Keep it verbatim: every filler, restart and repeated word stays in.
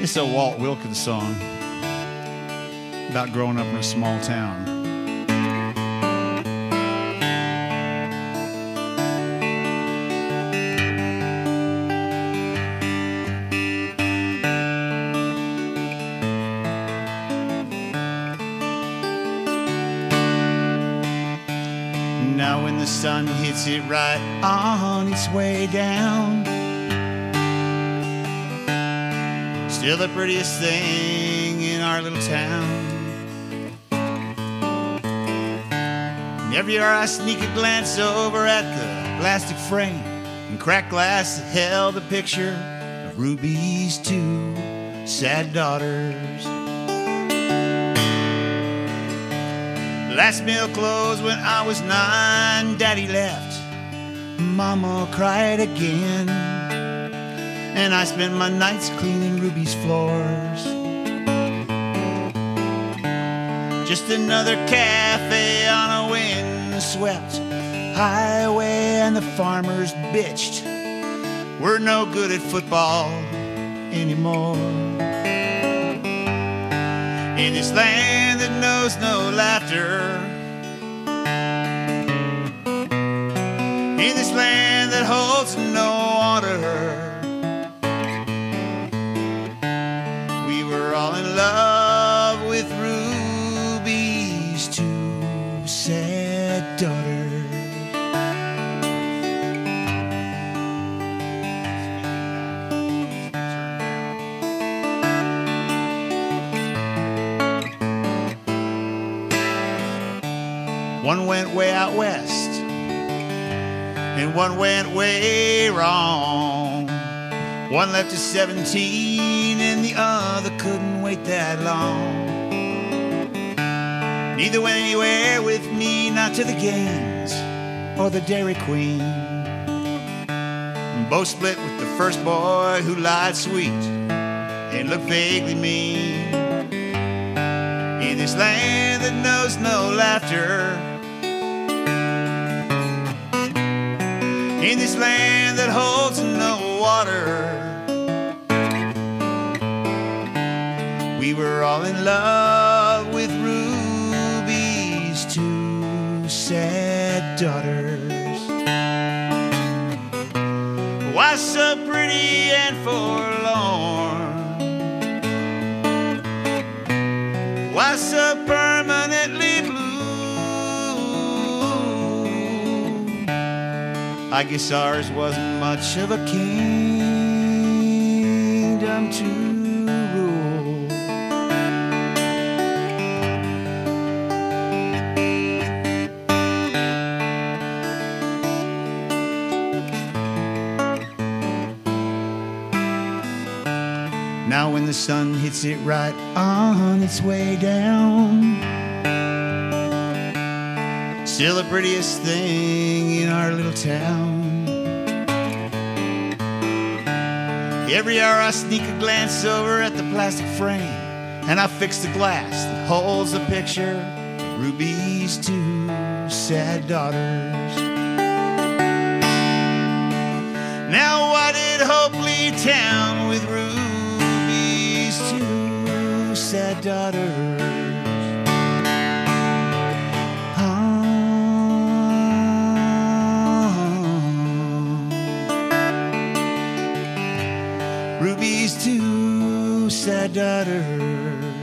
It's a Walt Wilkins song about growing up in a small town. Now when the sun hits it right on its way down, still the prettiest thing in our little town. And every year I sneak a glance over at the plastic frame and cracked glass that held a picture of Ruby's two sad daughters. Last meal closed when I was nine. Daddy left, Mama cried again, and I spent my nights cleaning Ruby's floors. Just another cafe on a wind-swept highway, and the farmers bitched we're no good at football anymore. In this land that knows no laughter, in this land that holds no water, we were all in love with Ruby's two sad daughters. One went way out west, and one went way wrong. One left at seventeen, and the other couldn't wait that long. Neither went anywhere with me, not to the games or the Dairy Queen. Both split with the first boy who lied sweet and looked vaguely mean. In this land that knows no laughter, in this land that holds no water, we were all in love with Ruby's two sad daughters. Why so pretty and forlorn? Why so permanently blue? I guess ours wasn't much of a kingdom to rule. Now when the sun hits it right on its way down, still the prettiest thing in our little town. Every hour I sneak a glance over at the plastic frame, and I fix the glass that holds the picture of Ruby's two sad daughters. Now why did Hope leave town with Ruby's two sad daughters? Ruby's two sad daughters.